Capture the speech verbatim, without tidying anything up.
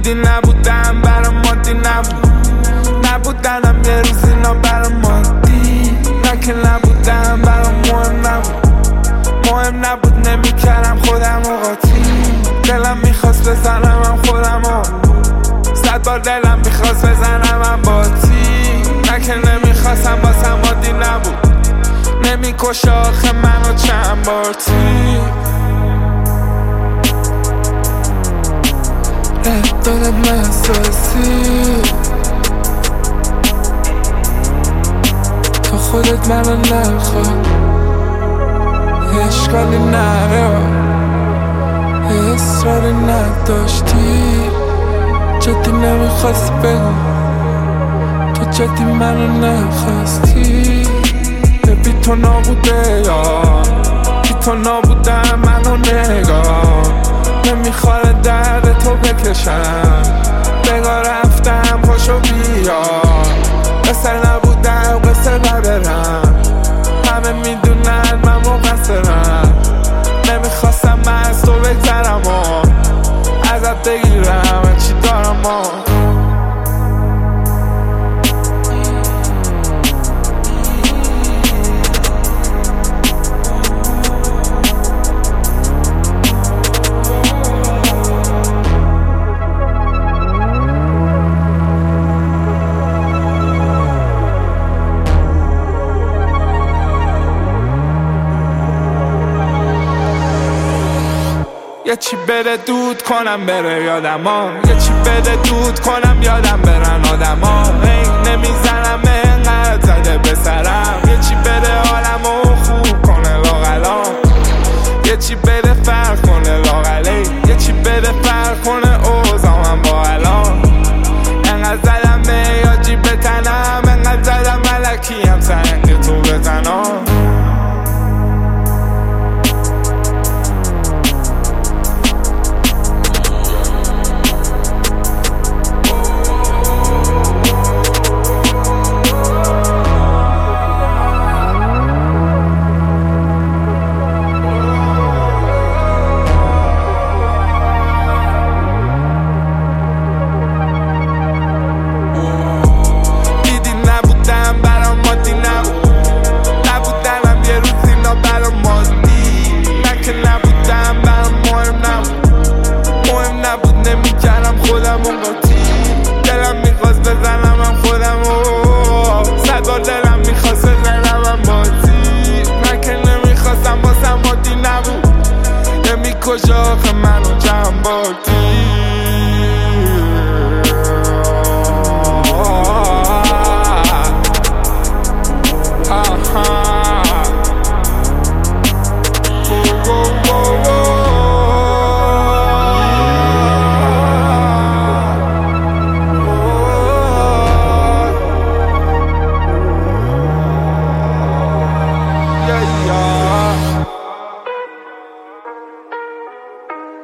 دیدی نبودم برام مادی نبود، نبودنم یه روز اینا برام مادی، نه که نبودم برام مهم نبود، مهم نبود نمیکردم خودم و قاطی. دلم میخواست بزنم هم خودم و صد بار دلم میخواست بزنم هم باتی، نه که نمیخواستم باسم مادی نبود، نمیکش آخه منو چند بار تی ره دادم احساسی تا خودت منو نخواد، اشکالی نره اصراری نداشتی، جدی نمیخواستی بگو تو جدی منو نخواستی. بی تو نابوده یا بی تو نابودم منو نگاه، نمیخواره درد تو بکشم، بگاه رفتم پاشو بیا، قصر نبودم قصر ندارم، همه میدونن من مقصرم، نمیخواستم من از تو بگذرم و ازت بگیرم چی دارم و یه چی بده دود کنم بره یادم ها، یه چی بده دود کنم یادم برن آدم ها، هی نمیزنم اینقدر زده به سرم، یه چی بده حالمو خوب کنه لاغلا، یه چی بده فرق کنه لاغلی، یه چی بده فرق کنه اوزامم با الان، اینقدر زدم به یاجی بتنم، اینقدر زدم ملکی هم سنگ تو بزنم. دلم میخواست بزنم هم خودم و صد بار دلم میخواست بزنم هم باتی، من که نمیخواستم باسم مادی نبود، نمیکش آخه